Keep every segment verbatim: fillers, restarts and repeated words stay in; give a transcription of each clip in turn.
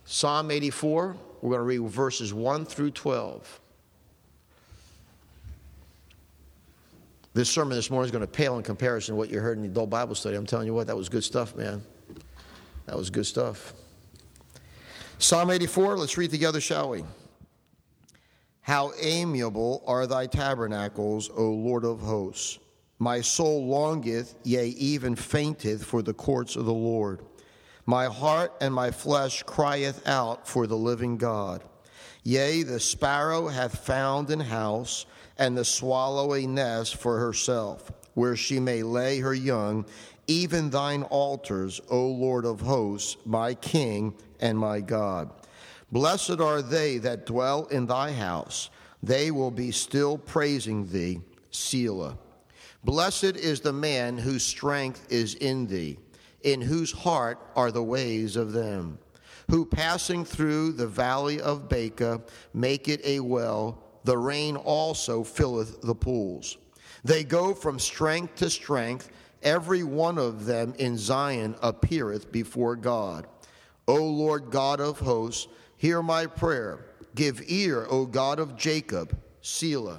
Psalm eighty-four, we're going to read verses one through twelve. This sermon this morning is going to pale in comparison to what you heard in the adult Bible study. I'm telling you what, that was good stuff, man. That was good stuff. Psalm eighty-four, let's read together, shall we? How amiable are thy tabernacles, O Lord of hosts. My soul longeth, yea, even fainteth for the courts of the Lord. My heart and my flesh crieth out for the living God. Yea, the sparrow hath found an house, and the swallow a nest for herself, where she may lay her young, even thine altars, O Lord of hosts, my King and my God. Blessed are they that dwell in thy house. They will be still praising thee, Selah. Blessed is the man whose strength is in thee, in whose heart are the ways of them, who passing through the valley of Baca make it a well. The rain also filleth the pools. They go from strength to strength. Every one of them in Zion appeareth before God. O Lord God of hosts, hear my prayer. Give ear, O God of Jacob, Selah.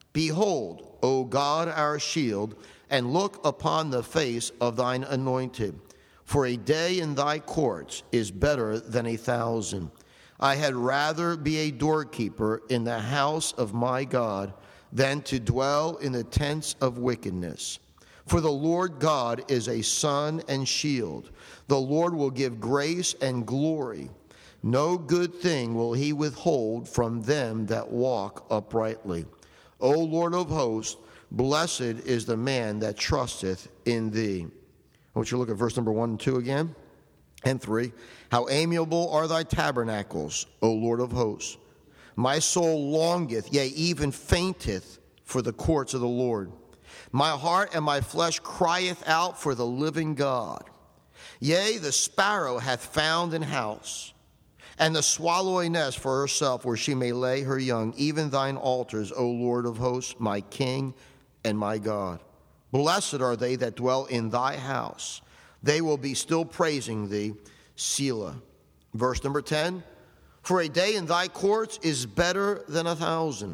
Behold, O God our shield, and look upon the face of thine anointed. For a day in thy courts is better than a thousand. I had rather be a doorkeeper in the house of my God than to dwell in the tents of wickedness. For the Lord God is a sun and shield. The Lord will give grace and glory. No good thing will he withhold from them that walk uprightly. O Lord of hosts, blessed is the man that trusteth in thee. I want you to look at verse number one and two again, and three. How amiable are thy tabernacles, O Lord of hosts. My soul longeth, yea, even fainteth for the courts of the Lord. My heart and my flesh crieth out for the living God. Yea, the sparrow hath found an house, and the swallow a nest for herself, where she may lay her young, even thine altars, O Lord of hosts, my King and my God. Blessed are they that dwell in thy house. They will be still praising thee, Selah. Verse number ten, for a day in thy courts is better than a thousand.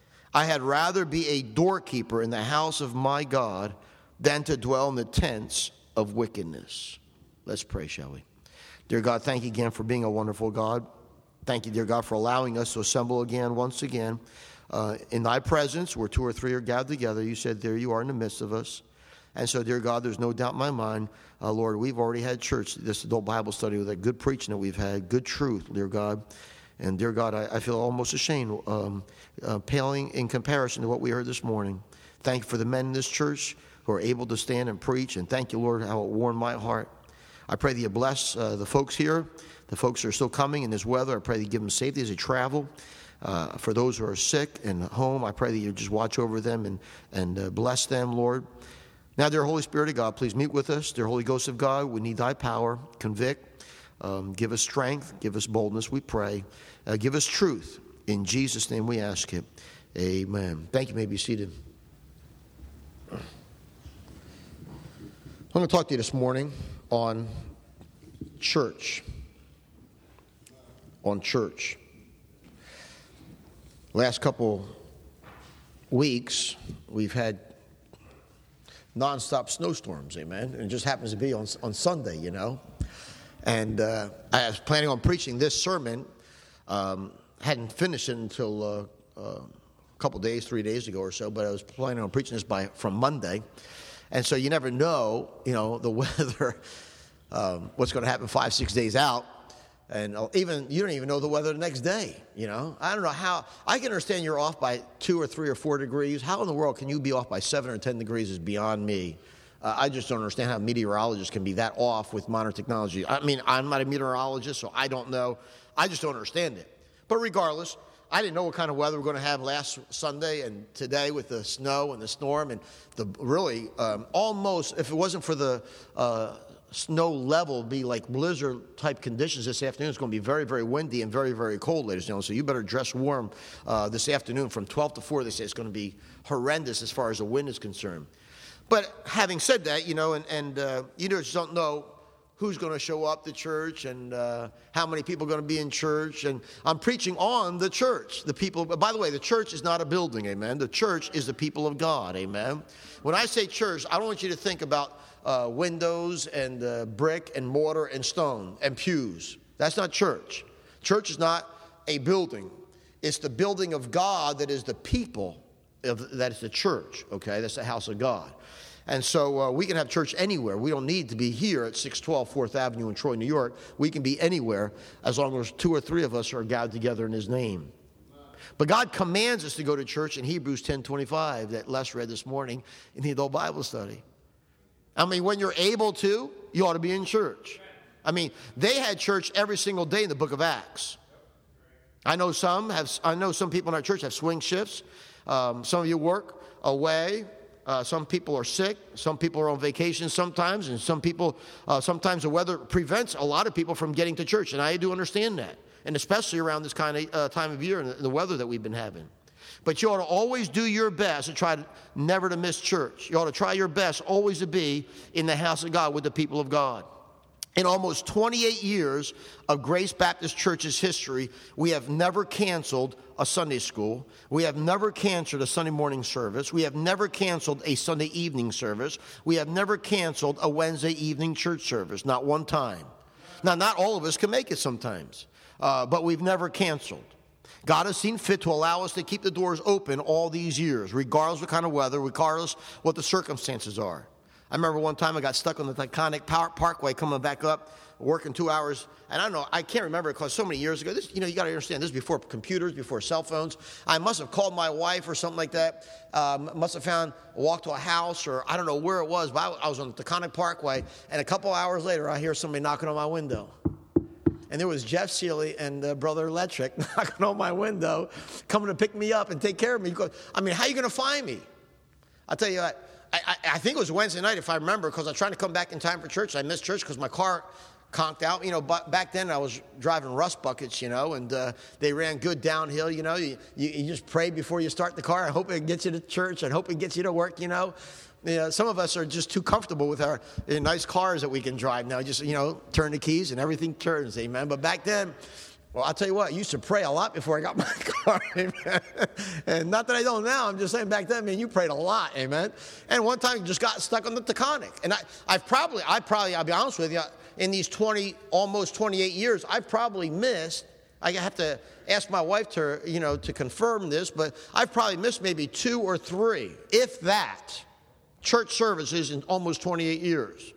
I had rather be a doorkeeper in the house of my God than to dwell in the tents of wickedness. Let's pray, shall we? Dear God, thank you again for being a wonderful God. Thank you, dear God, for allowing us to assemble again, once again, uh, in thy presence, where two or three are gathered together. You said there you are in the midst of us. And so, dear God, there's no doubt in my mind, uh, Lord, we've already had church, this adult Bible study with that good preaching that we've had, good truth, dear God. And, dear God, I, I feel almost ashamed, um, uh, paling in comparison to what we heard this morning. Thank you for the men in this church who are able to stand and preach. And thank you, Lord, how it warmed my heart. I pray that you bless uh, the folks here, the folks who are still coming in this weather. I pray that you give them safety as they travel. Uh, for those who are sick and home, I pray that you just watch over them and, and uh, bless them, Lord. Now, dear Holy Spirit of God, please meet with us. Dear Holy Ghost of God, we need thy power. Convict. Um, give us strength. Give us boldness, we pray. Uh, give us truth. In Jesus' name we ask it. Amen. Thank you. You may be seated. I'm going to talk to you this morning on church. On church. Last couple weeks, we've had nonstop snowstorms, amen? And it just happens to be on on Sunday, you know. And uh, I was planning on preaching this sermon. Um, hadn't finished it until uh, uh, a couple days, three days ago or so, but I was planning on preaching this by from Monday. And so you never know, you know, the weather, um, what's going to happen five, six days out. And even you don't even know the weather the next day, you know. I don't know how. I can understand you're off by two or three or four degrees. How in the world can you be off by seven or ten degrees is beyond me. Uh, I just don't understand how meteorologists can be that off with modern technology. I mean, I'm not a meteorologist, so I don't know. I just don't understand it. But regardless, I didn't know what kind of weather we're going to have last Sunday and today with the snow and the storm and the really um, almost, if it wasn't for the uh, snow level, be like blizzard type conditions this afternoon. It's going to be very, very windy and very, very cold, ladies and gentlemen. So you better dress warm uh, this afternoon from twelve to four. They say it's going to be horrendous as far as the wind is concerned. But having said that, you know, and, and uh, you just don't know who's going to show up to church and uh, how many people are going to be in church. And I'm preaching on the church. The people. By the way, the church is not a building, amen. The church is the people of God, amen. When I say church, I don't want you to think about uh, windows and uh, brick and mortar and stone and pews. That's not church. Church is not a building. It's the building of God that is the people, of, that is the church, okay? That's the house of God. And so uh, we can have church anywhere. We don't need to be here at six twelve fourth Avenue in Troy, New York. We can be anywhere as long as two or three of us are gathered together in his name. But God commands us to go to church in Hebrews ten twenty-five that Les read this morning in the adult Bible study. I mean, when you're able to, you ought to be in church. I mean, they had church every single day in the book of Acts. I know some have. I know some people in our church have swing shifts. Um, some of you work away. Uh, some people are sick. Some people are on vacation sometimes, and some people. Uh, sometimes the weather prevents a lot of people from getting to church, and I do understand that, and especially around this kind of uh, time of year and the, the weather that we've been having. But you ought to always do your best to try to never to miss church. You ought to try your best always to be in the house of God with the people of God. In almost twenty-eight years of Grace Baptist Church's history, we have never canceled a Sunday school. We have never canceled a Sunday morning service. We have never canceled a Sunday evening service. We have never canceled a Wednesday evening church service, not one time. Now, not all of us can make it sometimes, uh, but we've never canceled. God has seen fit to allow us to keep the doors open all these years, regardless of what kind of weather, regardless what the circumstances are. I remember one time I got stuck on the Taconic Parkway coming back up, working two hours. And I don't know, I can't remember because so many years ago. This, you know, you got to understand, this is before computers, before cell phones. I must have called my wife or something like that. Um, must have found, walked to a house or I don't know where it was, but I, I was on the Taconic Parkway. And a couple hours later, I hear somebody knocking on my window. And there was Jeff Seeley and uh, Brother Electric knocking on my window, coming to pick me up and take care of me. Because, I mean, how are you going to find me? I'll tell you what. I, I, I think it was Wednesday night, if I remember, because I was trying to come back in time for church. I missed church because my car conked out. You know, but back then I was driving rust buckets, you know, and uh, they ran good downhill, you know. You, you, you just pray before you start the car. I hope it gets you to church. I hope it gets you to work, you know. You know, some of us are just too comfortable with our uh, nice cars that we can drive now. Just, you know, turn the keys and everything turns, amen. But back then, well, I'll tell you what, I used to pray a lot before I got my car, amen. And not that I don't now, I'm just saying back then, man, you prayed a lot, amen. And one time, just got stuck on the Taconic. And I, I've probably, I probably, I'll be honest with you, in these twenty, almost twenty-eight years, I've probably missed, I have to ask my wife to, you know, to confirm this, but I've probably missed maybe two or three, if that, church services in almost twenty-eight years.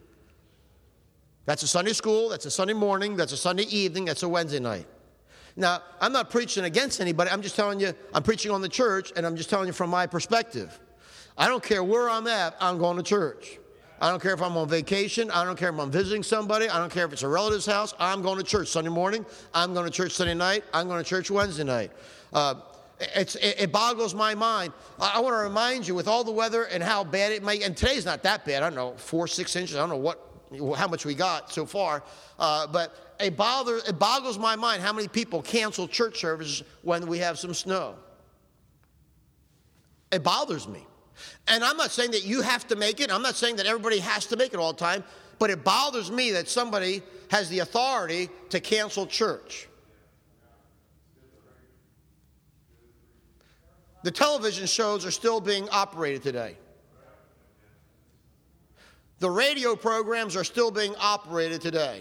That's a Sunday school, that's a Sunday morning, that's a Sunday evening, that's a Wednesday night. Now, I'm not preaching against anybody. I'm just telling you, I'm preaching on the church, and I'm just telling you from my perspective. I don't care where I'm at, I'm going to church. I don't care if I'm on vacation. I don't care if I'm visiting somebody. I don't care if it's a relative's house. I'm going to church Sunday morning. I'm going to church Sunday night. I'm going to church Wednesday night. Uh, it's, it, it boggles my mind. I, I want to remind you, with all the weather and how bad it might, and today's not that bad. I don't know, four, six inches. I don't know what, how much we got so far, uh, but It, bother, it boggles my mind how many people cancel church services when we have some snow. It bothers me. And I'm not saying that you have to make it. I'm not saying that everybody has to make it all the time. But it bothers me that somebody has the authority to cancel church. The television shows are still being operated today. The radio programs are still being operated today.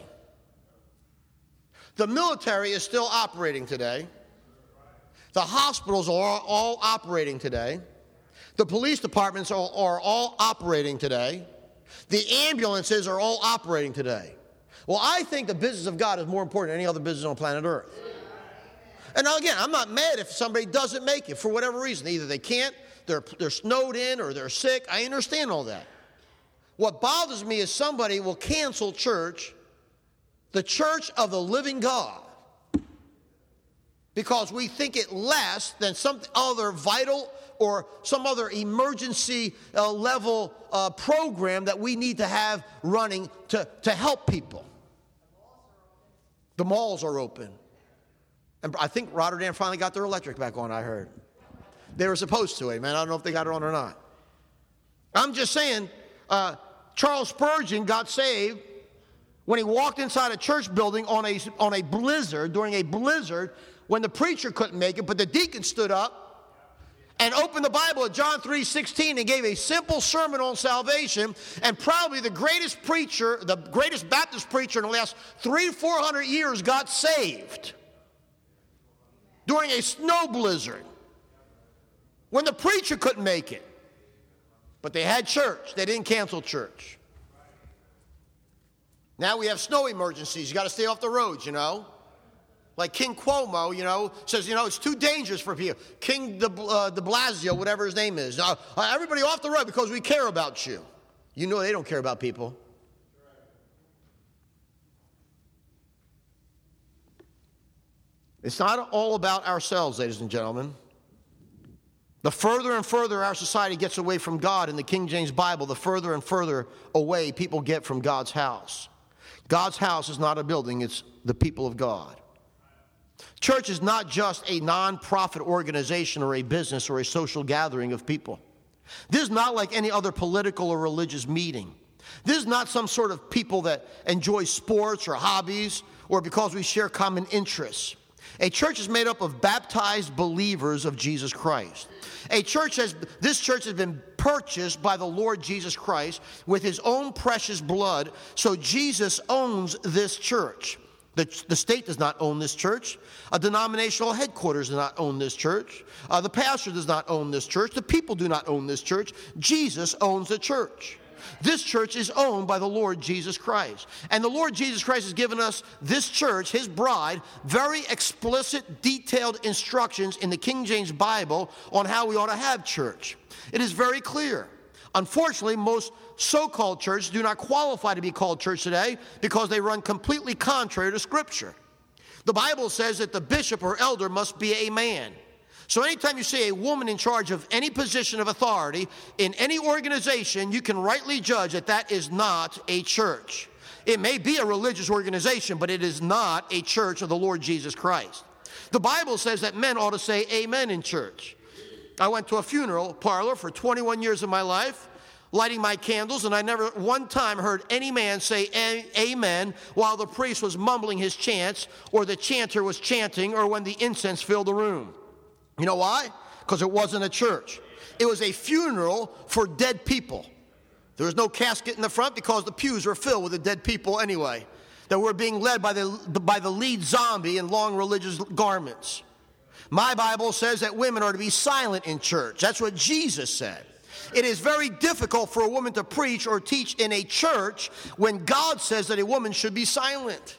The military is still operating today. The hospitals are all operating today. The police departments are, are all operating today. The ambulances are all operating today. Well, I think the business of God is more important than any other business on planet Earth. And now again, I'm not mad if somebody doesn't make it for whatever reason. Either they can't, they're, they're snowed in, or they're sick. I understand all that. What bothers me is somebody will cancel church, the church of the living God, because we think it less than some other vital or some other emergency uh, level uh, program that we need to have running to, to help people. The malls are open. And I think Rotterdam finally got their electric back on, I heard. They were supposed to, amen. I don't know if they got it on or not. I'm just saying, uh, Charles Spurgeon got saved when he walked inside a church building on a, on a blizzard, during a blizzard, when the preacher couldn't make it, but the deacon stood up and opened the Bible at John three sixteen and gave a simple sermon on salvation, and probably the greatest preacher, the greatest Baptist preacher in the last three, four hundred years got saved during a snow blizzard when the preacher couldn't make it. But they had church. They didn't cancel church. Now we have snow emergencies. You got to stay off the roads, you know. Like King Cuomo, you know, says, you know, it's too dangerous for people. King de, uh, de Blasio, whatever his name is. Uh, everybody off the road because we care about you. You know they don't care about people. It's not all about ourselves, ladies and gentlemen. The further and further our society gets away from God in the King James Bible, the further and further away people get from God's house. God's house is not a building, it's the people of God. Church is not just a non-profit organization or a business or a social gathering of people. This is not like any other political or religious meeting. This is not some sort of people that enjoy sports or hobbies or because we share common interests. A church is made up of baptized believers of Jesus Christ. A church has, this church has been purchased by the Lord Jesus Christ with his own precious blood, so Jesus owns this church. The, the state does not own this church. A denominational headquarters does not own this church. Uh, the pastor does not own this church. The people do not own this church. Jesus owns the church. This church is owned by the Lord Jesus Christ. And the Lord Jesus Christ has given us this church, his bride, very explicit, detailed instructions in the King James Bible on how we ought to have church. It is very clear. Unfortunately, most so-called churches do not qualify to be called church today because they run completely contrary to Scripture. The Bible says that the bishop or elder must be a man. So anytime you see a woman in charge of any position of authority in any organization, you can rightly judge that that is not a church. It may be a religious organization, but it is not a church of the Lord Jesus Christ. The Bible says that men ought to say amen in church. I went to a funeral parlor for twenty-one years of my life, lighting my candles, and I never one time heard any man say amen while the priest was mumbling his chants, or the chanter was chanting, or when the incense filled the room. You know why? Because it wasn't a church. It was a funeral for dead people. There was no casket in the front because the pews were filled with the dead people anyway, that were being led by the, by the lead zombie in long religious garments. My Bible says that women are to be silent in church. That's what Jesus said. It is very difficult for a woman to preach or teach in a church when God says that a woman should be silent.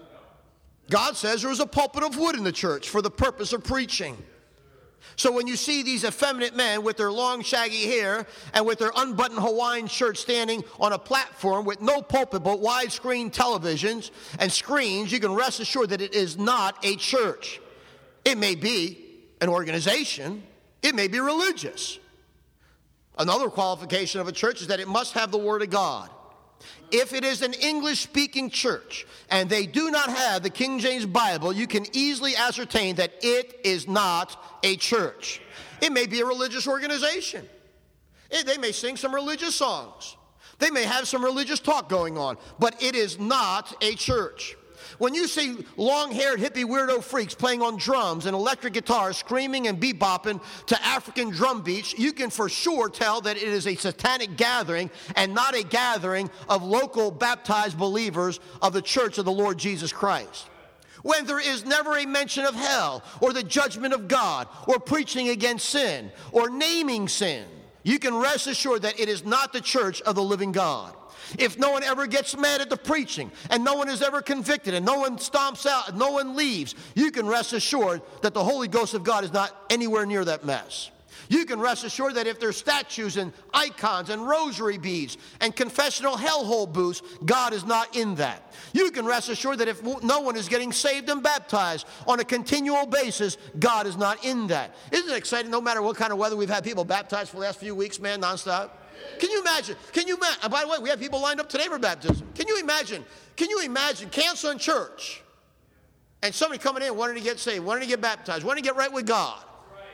God says there was a pulpit of wood in the church for the purpose of preaching. So when you see these effeminate men with their long shaggy hair and with their unbuttoned Hawaiian shirt standing on a platform with no pulpit but widescreen televisions and screens, you can rest assured that it is not a church. It may be an organization. It may be religious. Another qualification of a church is that it must have the Word of God. If it is an English-speaking church and they do not have the King James Bible, you can easily ascertain that it is not a church. It may be a religious organization. It, they may sing some religious songs. They may have some religious talk going on, but it is not a church. When you see long-haired hippie weirdo freaks playing on drums and electric guitars, screaming and bebopping to African drum beats, you can for sure tell that it is a satanic gathering and not a gathering of local baptized believers of the Church of the Lord Jesus Christ. When there is never a mention of hell or the judgment of God or preaching against sin or naming sin, you can rest assured that it is not the church of the living God. If no one ever gets mad at the preaching, and no one is ever convicted, and no one stomps out, and no one leaves, you can rest assured that the Holy Ghost of God is not anywhere near that mess. You can rest assured that if there's statues and icons and rosary beads and confessional hellhole booths, God is not in that. You can rest assured that if no one is getting saved and baptized on a continual basis, God is not in that. Isn't it exciting? No matter what kind of weather, we've had people baptized for the last few weeks, man, nonstop. Can you imagine? Can you imagine? By the way, we have people lined up today for baptism. Can you imagine? Can you imagine canceling church and somebody coming in wanting to get saved, wanting to get baptized, wanting to get right with God?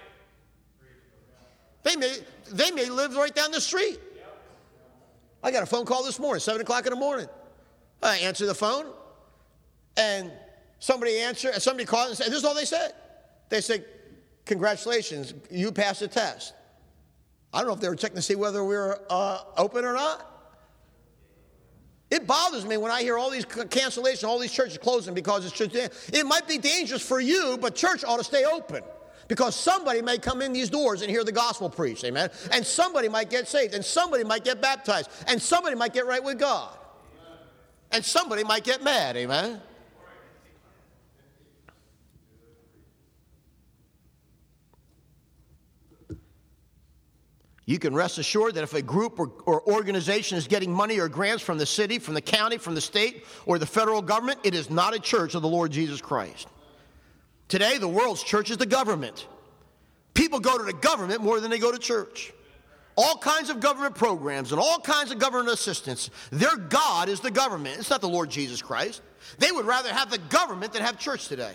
They may, they may live right down the street. I got a phone call this morning, seven o'clock in the morning. I answer the phone, and somebody answered, somebody called and said, this is all they said. They said, congratulations, you passed the test. I don't know if they were checking to see whether we were uh, open or not. It bothers me when I hear all these cancellations, all these churches closing because it's church. It might be dangerous for you, but church ought to stay open because somebody may come in these doors and hear the gospel preached, amen? And somebody might get saved, and somebody might get baptized, and somebody might get right with God, and somebody might get mad, amen? You can rest assured that if a group or, or organization is getting money or grants from the city, from the county, from the state, or the federal government, it is not a church of the Lord Jesus Christ. Today, the world's church is the government. People go to the government more than they go to church. All kinds of government programs and all kinds of government assistance. Their God is the government. It's not the Lord Jesus Christ. They would rather have the government than have church today.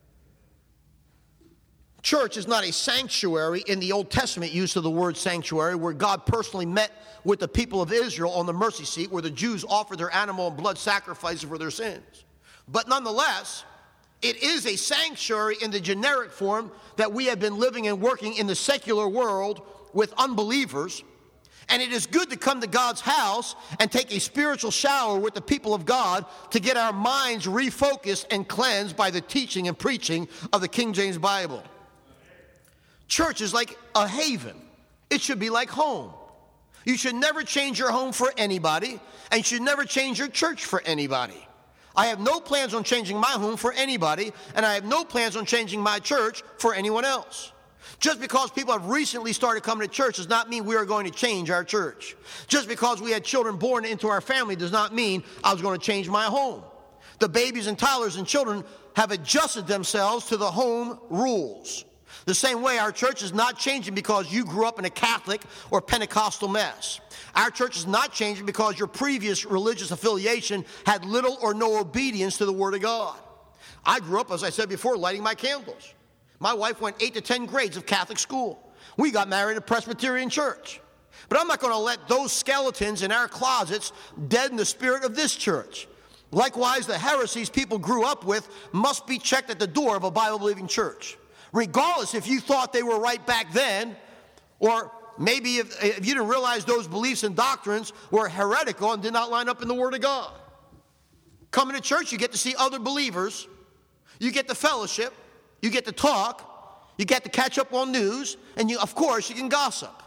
Church is not a sanctuary in the Old Testament use of the word sanctuary, where God personally met with the people of Israel on the mercy seat, where the Jews offered their animal and blood sacrifices for their sins. But nonetheless, it is a sanctuary in the generic form that we have been living and working in the secular world with unbelievers. And it is good to come to God's house and take a spiritual shower with the people of God to get our minds refocused and cleansed by the teaching and preaching of the King James Bible. Church is like a haven. It should be like home. You should never change your home for anybody, and you should never change your church for anybody. I have no plans on changing my home for anybody, and I have no plans on changing my church for anyone else. Just because people have recently started coming to church does not mean we are going to change our church. Just because we had children born into our family does not mean I was going to change my home. The babies and toddlers and children have adjusted themselves to the home rules. The same way our church is not changing because you grew up in a Catholic or Pentecostal mess. Our church is not changing because your previous religious affiliation had little or no obedience to the Word of God. I grew up, as I said before, lighting my candles. My wife went eight to ten grades of Catholic school. We got married in a Presbyterian church. But I'm not going to let those skeletons in our closets deaden the spirit of this church. Likewise, the heresies people grew up with must be checked at the door of a Bible-believing church. Regardless if you thought they were right back then, or maybe if, if you didn't realize those beliefs and doctrines were heretical and did not line up in the Word of God. Coming to church, you get to see other believers. You get to fellowship. You get to talk. You get to catch up on news. And, you, of course, you can gossip.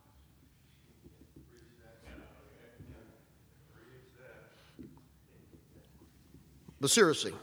But seriously,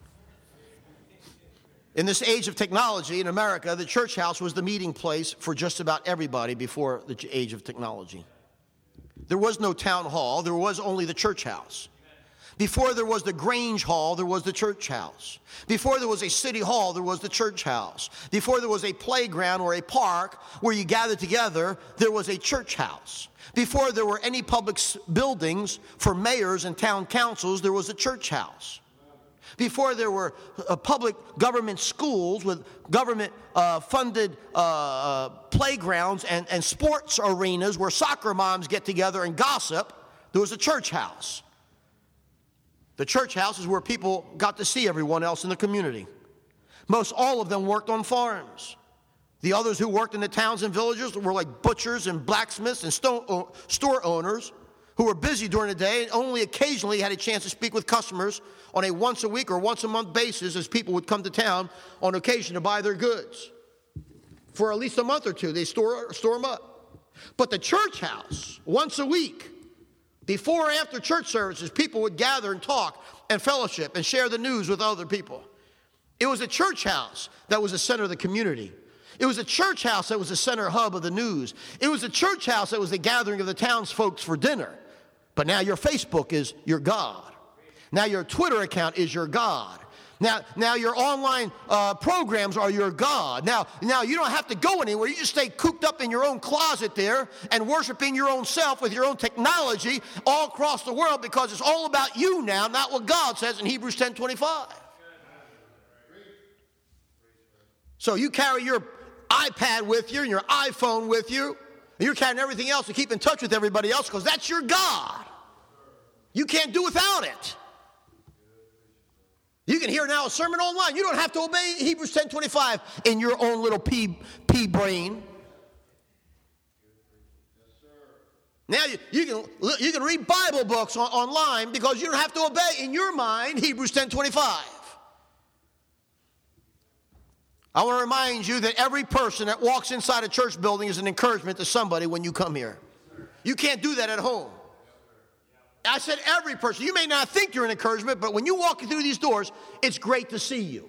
in this age of technology in America, the church house was the meeting place for just about everybody before the age of technology. There was no town hall. There was only the church house. Before there was the Grange Hall, there was the church house. Before there was a city hall, there was the church house. Before there was a playground or a park where you gathered together, there was a church house. Before there were any public buildings for mayors and town councils, there was a church house. Before there were uh, public government schools with government-funded uh, uh, playgrounds and, and sports arenas where soccer moms get together and gossip, there was a church house. The church house is where people got to see everyone else in the community. Most all of them worked on farms. The others who worked in the towns and villages were like butchers and blacksmiths and sto- store owners who were busy during the day and only occasionally had a chance to speak with customers on a once a week or once a month basis as people would come to town on occasion to buy their goods. For at least a month or two, they store, store them up. But the church house, once a week, before or after church services, people would gather and talk and fellowship and share the news with other people. It was a church house that was the center of the community. It was a church house that was the center hub of the news. It was a church house that was the gathering of the townsfolk for dinner. But now your Facebook is your God. Now your Twitter account is your God. Now, now your online uh, programs are your God. Now, now you don't have to go anywhere. You just stay cooped up in your own closet there and worshiping your own self with your own technology all across the world because it's all about you now, not what God says in Hebrews ten twenty-five. So you carry your iPad with you and your iPhone with you, and you're carrying everything else to keep in touch with everybody else because that's your God. You can't do without it. You can hear now a sermon online. You don't have to obey Hebrews ten twenty-five in your own little pea, pea brain. Now you, you can you can read Bible books on, online because you don't have to obey in your mind Hebrews ten twenty-five. I want to remind you that every person that walks inside a church building is an encouragement to somebody when you come here. You can't do that at home. I said every person. You may not think you're an encouragement, but when you walk through these doors, it's great to see you.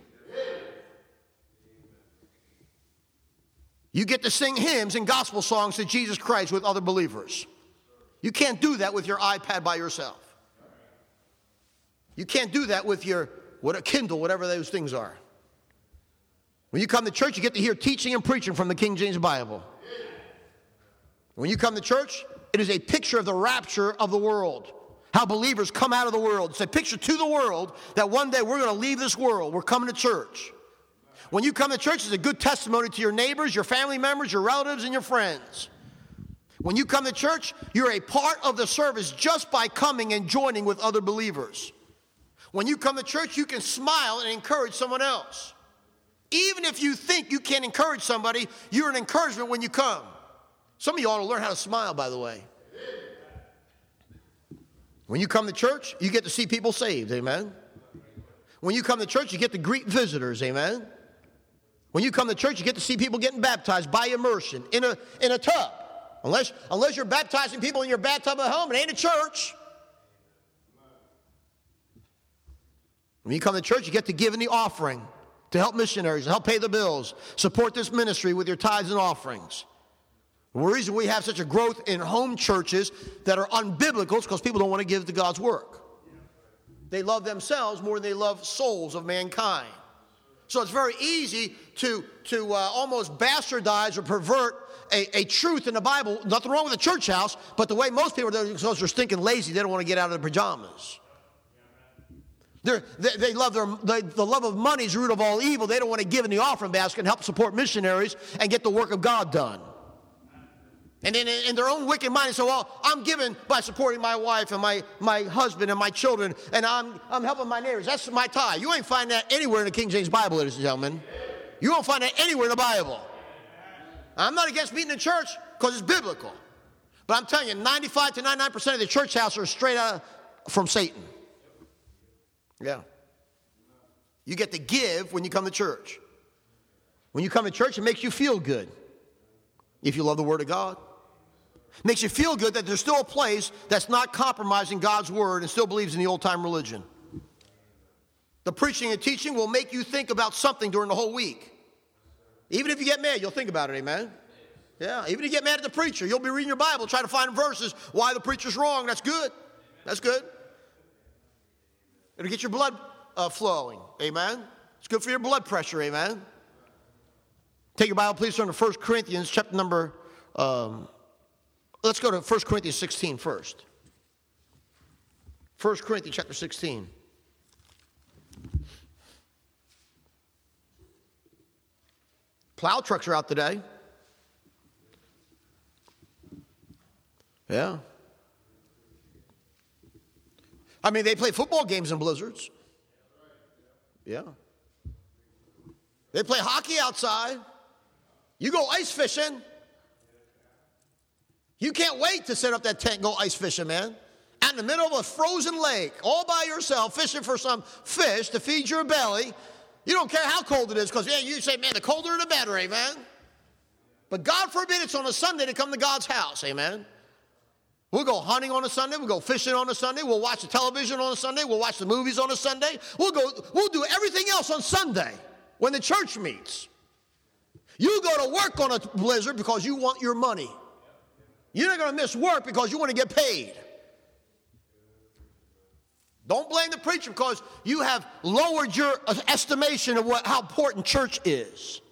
You get to sing hymns and gospel songs to Jesus Christ with other believers. You can't do that with your iPad by yourself. You can't do that with your what a Kindle, whatever those things are. When you come to church, you get to hear teaching and preaching from the King James Bible. When you come to church, it is a picture of the rapture of the world. How believers come out of the world. It's a picture to the world that one day we're going to leave this world. We're coming to church. When you come to church, it's a good testimony to your neighbors, your family members, your relatives, and your friends. When you come to church, you're a part of the service just by coming and joining with other believers. When you come to church, you can smile and encourage someone else. Even if you think you can't encourage somebody, you're an encouragement when you come. Some of you ought to learn how to smile, by the way. When you come to church, you get to see people saved, amen? When you come to church, you get to greet visitors, amen? When you come to church, you get to see people getting baptized by immersion in a, in a tub. Unless, unless you're baptizing people in your bathtub at home, it ain't a church. When you come to church, you get to give in the offering to help missionaries, and help pay the bills, support this ministry with your tithes and offerings. The reason we have such a growth in home churches that are unbiblical is because people don't want to give to God's work. They love themselves more than they love souls of mankind. So it's very easy to, to uh, almost bastardize or pervert a, a truth in the Bible. Nothing wrong with a church house, but the way most people are, because they're stinking lazy, they don't want to get out of their pajamas. They're, they, they love their, they, the love of money is the root of all evil. They don't want to give in the offering basket and help support missionaries and get the work of God done. And then in their own wicked mind, they say, well, I'm giving by supporting my wife and my, my husband and my children, and I'm, I'm helping my neighbors. That's my tithe. You ain't find that anywhere in the King James Bible, ladies and gentlemen. You won't find that anywhere in the Bible. I'm not against meeting in church because it's biblical. But I'm telling you, ninety-five to ninety-nine percent of the church house are straight out from Satan. Yeah. You get to give when you come to church. When you come to church, it makes you feel good. If you love the Word of God. It makes you feel good that there's still a place that's not compromising God's Word and still believes in the old-time religion. The preaching and teaching will make you think about something during the whole week. Even if you get mad, you'll think about it, amen? Yeah, even if you get mad at the preacher, you'll be reading your Bible, trying to find verses why the preacher's wrong. That's good. That's good. It'll get your blood uh, flowing, amen? It's good for your blood pressure, amen? Take your Bible, please turn to First Corinthians, chapter number, um, let's go to First Corinthians sixteen first. First Corinthians chapter sixteen. Plow trucks are out today. Yeah. I mean, they play football games in blizzards. Yeah. They play hockey outside. You go ice fishing. You can't wait to set up that tent and go ice fishing, man. Out in the middle of a frozen lake, all by yourself, fishing for some fish to feed your belly. You don't care how cold it is, because yeah, you say, man, the colder the better, amen? But God forbid it's on a Sunday to come to God's house, amen? We'll go hunting on a Sunday. We'll go fishing on a Sunday. We'll watch the television on a Sunday. We'll watch the movies on a Sunday. We'll go. We'll do everything else on Sunday when the church meets. You go to work on a blizzard because you want your money. You're not going to miss work because you want to get paid. Don't blame the preacher because you have lowered your estimation of what, how important church is.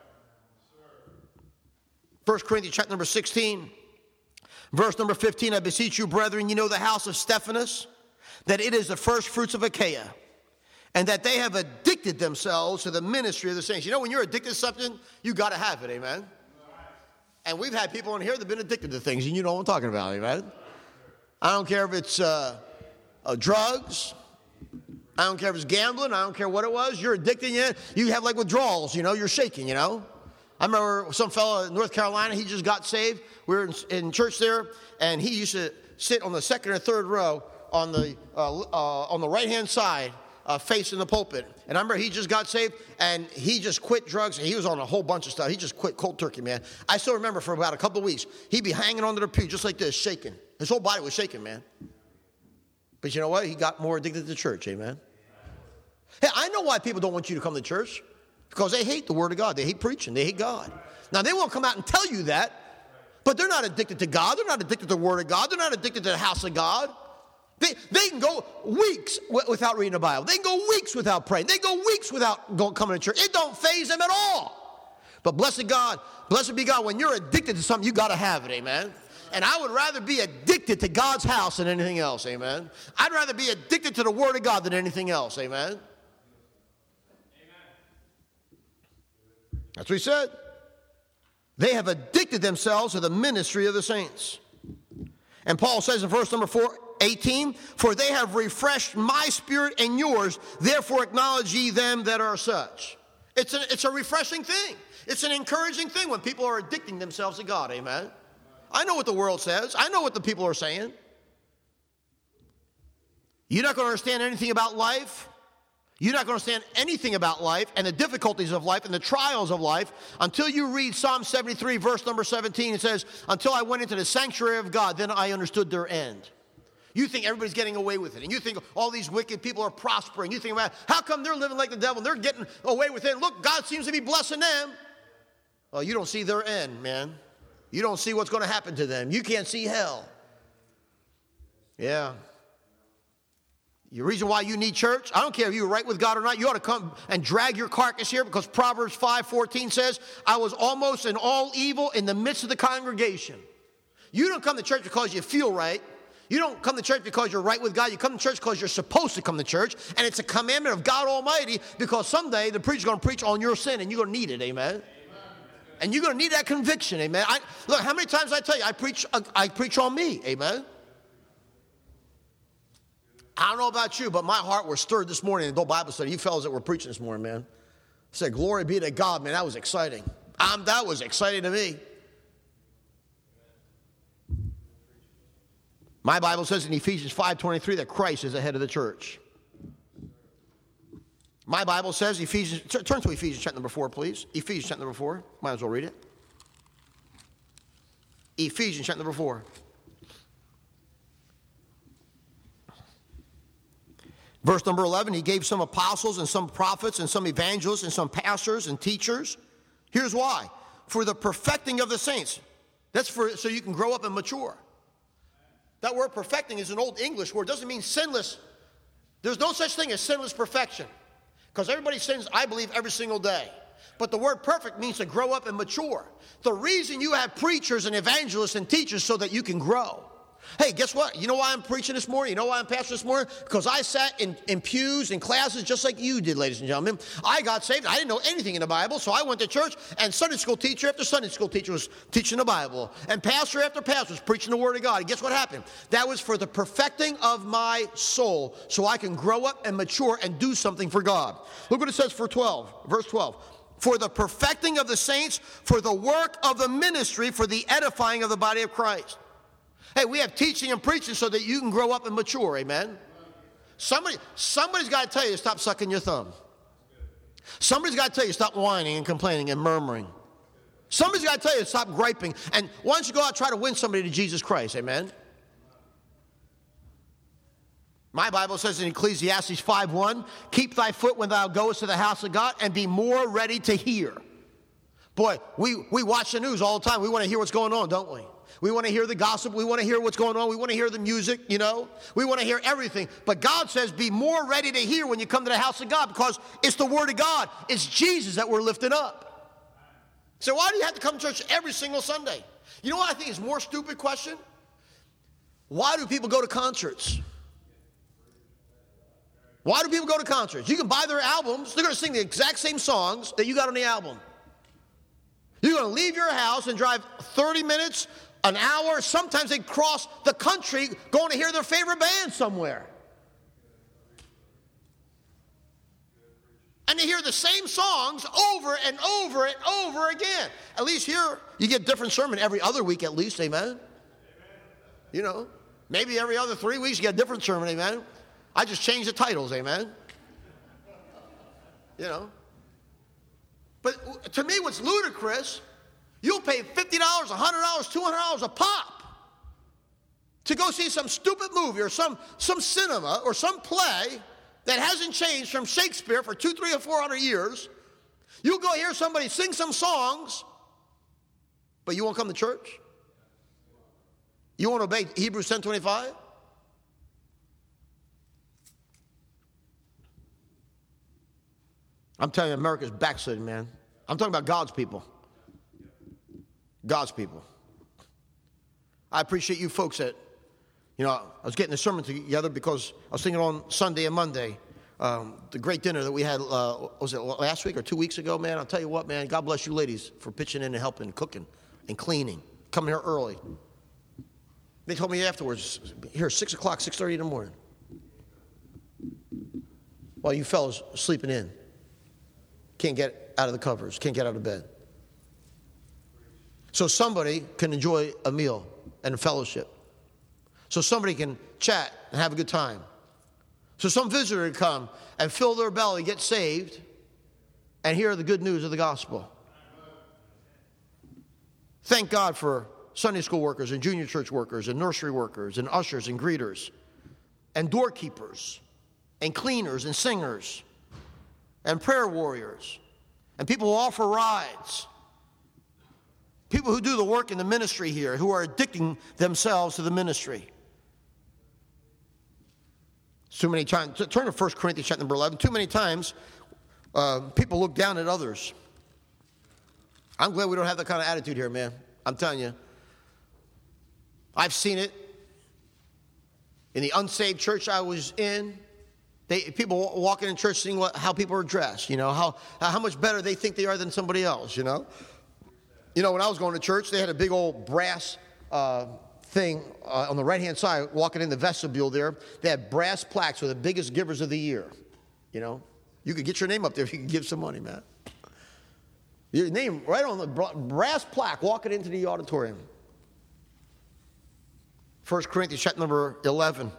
First Corinthians chapter number sixteen. Verse number fifteen, I beseech you, brethren, you know the house of Stephanas, that it is the first fruits of Achaia, and that they have addicted themselves to the ministry of the saints. You know, when you're addicted to something, you got to have it, amen? And we've had people in here that have been addicted to things, and you know what I'm talking about, amen? I don't care if it's uh, uh, drugs. I don't care if it's gambling. I don't care what it was. You're addicted. You, you have like withdrawals, you know. You're shaking, you know. I remember some fellow in North Carolina, he just got saved. We were in, in church there, and he used to sit on the second or third row on the uh, uh, on the right-hand side, uh, facing the pulpit. And I remember he just got saved, and he just quit drugs. He was on a whole bunch of stuff. He just quit cold turkey, man. I still remember for about a couple of weeks, he'd be hanging onto the pew just like this, shaking. His whole body was shaking, man. But you know what? He got more addicted to church, amen. Hey, I know why people don't want you to come to church. Because they hate the Word of God. They hate preaching. They hate God. Now, they won't come out and tell you that, but they're not addicted to God. They're not addicted to the Word of God. They're not addicted to the house of God. They, they can go weeks w- without reading the Bible. They can go weeks without praying. They can go weeks without going, coming to church. It don't faze them at all. But blessed God, blessed be God, when you're addicted to something, you got to have it, amen. And I would rather be addicted to God's house than anything else, amen. I'd rather be addicted to the Word of God than anything else, amen. That's what he said. They have addicted themselves to the ministry of the saints. And Paul says in verse number four, eighteen, for they have refreshed my spirit and yours, therefore acknowledge ye them that are such. It's a, it's a refreshing thing. It's an encouraging thing when people are addicting themselves to God, amen. I know what the world says. I know what the people are saying. You're not going to understand anything about life. You're not going to understand anything about life and the difficulties of life and the trials of life until you read Psalm seventy-three, verse number seventeen. It says, until I went into the sanctuary of God, then I understood their end. You think everybody's getting away with it. And you think all these wicked people are prospering. You think about how come they're living like the devil? They're getting away with it. Look, God seems to be blessing them. Well, you don't see their end, man. You don't see what's going to happen to them. You can't see hell. Yeah. The reason why you need church, I don't care if you're right with God or not, you ought to come and drag your carcass here because Proverbs five fourteen says, I was almost in all evil in the midst of the congregation. You don't come to church because you feel right. You don't come to church because you're right with God. You come to church because you're supposed to come to church, and it's a commandment of God Almighty because someday the preacher's going to preach on your sin, and you're going to need it, amen? Amen. And you're going to need that conviction, amen? I, look, how many times I tell you, I preach, I preach on me, amen? I don't know about you, but my heart was stirred this morning in the Bible study. You fellas that were preaching this morning, man. I said, glory be to God, man. That was exciting. Um, that was exciting to me. My Bible says in Ephesians five twenty-three that Christ is the head of the church. My Bible says, Ephesians, turn to Ephesians chapter number four, please. Ephesians chapter number four. Might as well read it. Ephesians chapter number four. Verse number eleven, he gave some apostles and some prophets and some evangelists and some pastors and teachers. Here's why. For the perfecting of the saints. That's for so you can grow up and mature. That word perfecting is an old English word. It doesn't mean sinless. There's no such thing as sinless perfection. Because everybody sins, I believe, every single day. But the word perfect means to grow up and mature. The reason you have preachers and evangelists and teachers so that you can grow. Hey, guess what? You know why I'm preaching this morning? You know why I'm pastoring this morning? Because I sat in, in pews and classes just like you did, ladies and gentlemen. I got saved. I didn't know anything in the Bible, so I went to church, and Sunday school teacher after Sunday school teacher was teaching the Bible. And pastor after pastor was preaching the Word of God. And guess what happened? That was for the perfecting of my soul, so I can grow up and mature and do something for God. Look what it says for twelve, verse twelve. For the perfecting of the saints, for the work of the ministry, for the edifying of the body of Christ. Hey, we have teaching and preaching so that you can grow up and mature, amen? Somebody, somebody's got to tell you to stop sucking your thumb. Somebody's got to tell you to stop whining and complaining and murmuring. Somebody's got to tell you to stop griping. And why don't you go out and try to win somebody to Jesus Christ, amen? My Bible says in Ecclesiastes five one, keep thy foot when thou goest to the house of God and be more ready to hear. Boy, we, we watch the news all the time. We want to hear what's going on, don't we? We want to hear the gossip. We want to hear what's going on. We want to hear the music, you know. We want to hear everything. But God says be more ready to hear when you come to the house of God because it's the Word of God. It's Jesus that we're lifting up. So why do you have to come to church every single Sunday? You know what I think is a more stupid question? Why do people go to concerts? Why do people go to concerts? You can buy their albums. They're going to sing the exact same songs that you got on the album. You're going to leave your house and drive thirty minutes, an hour. Sometimes they cross the country going to hear their favorite band somewhere. they hear the same songs over and over and over again. At least here, you get different sermon every other week at least, amen? Amen. You know, maybe every other three weeks you get a different sermon, amen? I just change the titles, amen? You know. But to me, what's ludicrous, you'll pay fifty dollars, one hundred dollars, two hundred dollars a pop to go see some stupid movie or some, some cinema or some play that hasn't changed from Shakespeare for two, three, or four hundred years. You go hear somebody sing some songs, but you won't come to church? You won't obey Hebrews ten twenty-five? I'm telling you, America's backsliding, man. I'm talking about God's people. God's people. I appreciate you folks that, you know, I was getting the sermon together because I was thinking on Sunday and Monday, um, the great dinner that we had, uh, was it last week or two weeks ago, man? I'll tell you what, man, God bless you ladies for pitching in and helping, cooking and cleaning, coming here early. They told me afterwards, here, six o'clock, six thirty in the morning, while you fellas are sleeping in. Can't get out of the covers, can't get out of bed. So somebody can enjoy a meal and a fellowship. So somebody can chat and have a good time. So some visitor can come and fill their belly, get saved, and hear the good news of the gospel. Thank God for Sunday school workers and junior church workers and nursery workers and ushers and greeters and doorkeepers and cleaners and singers and prayer warriors, and people who offer rides, people who do the work in the ministry here, who are addicting themselves to the ministry. Too many times, turn to First Corinthians chapter number eleven, too many times uh, people look down at others. I'm glad we don't have that kind of attitude here, man. I'm telling you. I've seen it in the unsaved church I was in. They, people walking in church seeing what, how people are dressed, you know, how, how much better they think they are than somebody else, you know. You know, when I was going to church, they had a big old brass uh, thing uh, on the right-hand side, walking in the vestibule there. They had brass plaques for the biggest givers of the year, you know. You could get your name up there if you could give some money, man. Your name right on the brass plaque walking into the auditorium. First Corinthians chapter number eleven.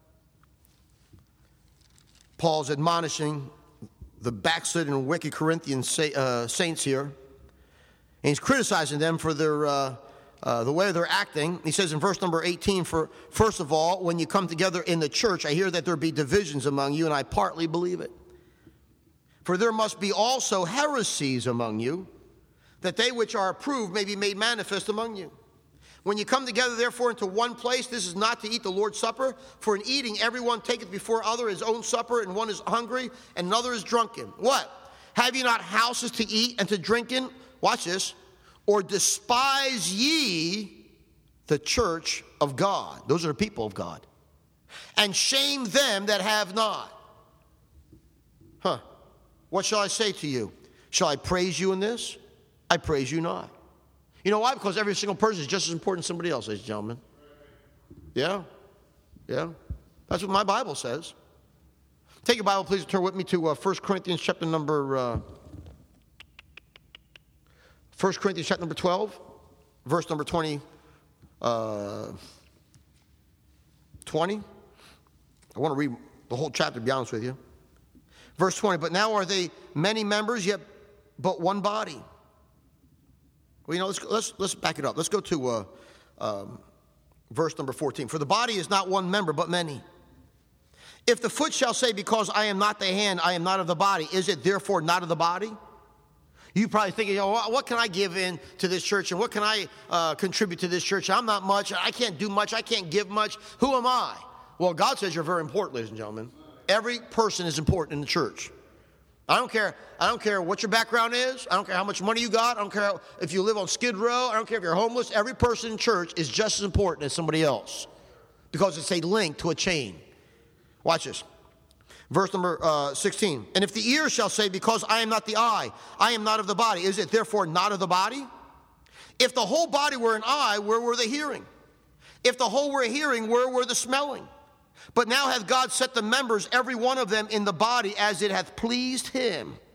Paul's admonishing the backslidden and wicked Corinthian uh, saints here. And he's criticizing them for their uh, uh, the way they're acting. He says in verse number eighteen, "For first of all, when you come together in the church, I hear that there be divisions among you, and I partly believe it. For there must be also heresies among you, that they which are approved may be made manifest among you. When you come together, therefore, into one place, this is not to eat the Lord's Supper. For in eating, everyone taketh before other his own supper, and one is hungry, and another is drunken. What? Have you not houses to eat and to drink in?" Watch this. "Or despise ye the church of God?" Those are the people of God. "And shame them that have not." Huh. "What shall I say to you? Shall I praise you in this? I praise you not." You know why? Because every single person is just as important as somebody else, ladies and gentlemen. Yeah. Yeah. That's what my Bible says. Take your Bible, please, and turn with me to uh, First Corinthians chapter number... Uh, First Corinthians chapter number twelve, verse number twenty. Uh, twenty. I want to read the whole chapter, to be honest with you. Verse twenty, "But now are they many members, yet but one body." Well, you know, let's, let's, let's back it up. Let's go to uh, um, verse number fourteen. "For the body is not one member, but many. If the foot shall say, because I am not the hand, I am not of the body, is it therefore not of the body?" You probably thinking, you know, what can I give in to this church, and what can I uh, contribute to this church? I'm not much. I can't do much. I can't give much. Who am I? Well, God says you're very important, ladies and gentlemen. Every person is important in the church. I don't care. I don't care what your background is. I don't care how much money you got. I don't care if you live on Skid Row. I don't care if you're homeless. Every person in church is just as important as somebody else because it's a link to a chain. Watch this. Verse number uh, sixteen. "And if the ear shall say, because I am not the eye, I am not of the body, is it therefore not of the body? If the whole body were an eye, where were the hearing? If the whole were a hearing, where were the smelling? But now hath God set the members, every one of them, in the body as it hath pleased him.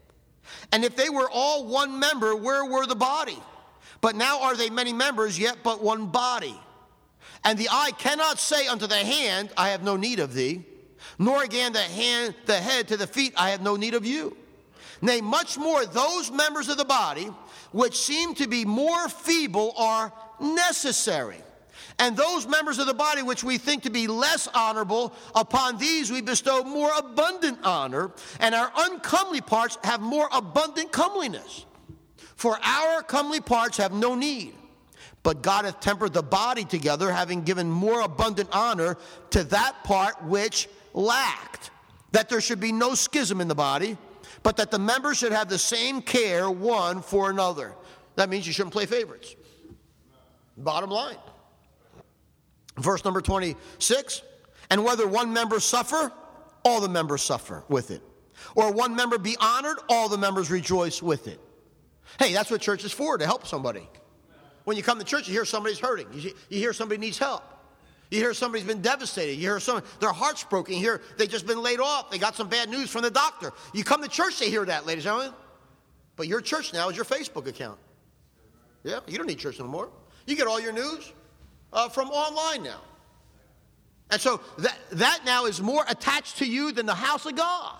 And if they were all one member, where were the body? But now are they many members, yet but one body. And the eye cannot say unto the hand, I have no need of thee, nor again the hand, the head to the feet, I have no need of you. Nay, much more those members of the body which seem to be more feeble are necessary. And those members of the body which we think to be less honorable, upon these we bestow more abundant honor, and our uncomely parts have more abundant comeliness. For our comely parts have no need, but God hath tempered the body together, having given more abundant honor to that part which lacked, that there should be no schism in the body, but that the members should have the same care one for another. That means you shouldn't play favorites. Bottom line. Verse number twenty-six, and whether one member suffer, all the members suffer with it. Or one member be honored, all the members rejoice with it. Hey, that's what church is for, to help somebody. When you come to church, you hear somebody's hurting. You, you hear somebody needs help. You hear somebody's been devastated. You hear someone, their heart's broken. You hear they've just been laid off. They got some bad news from the doctor. You come to church, they hear that, ladies and gentlemen. But your church now is your Facebook account. Yeah, you don't need church anymore. You get all your news uh, from online now. And so that, that now is more attached to you than the house of God.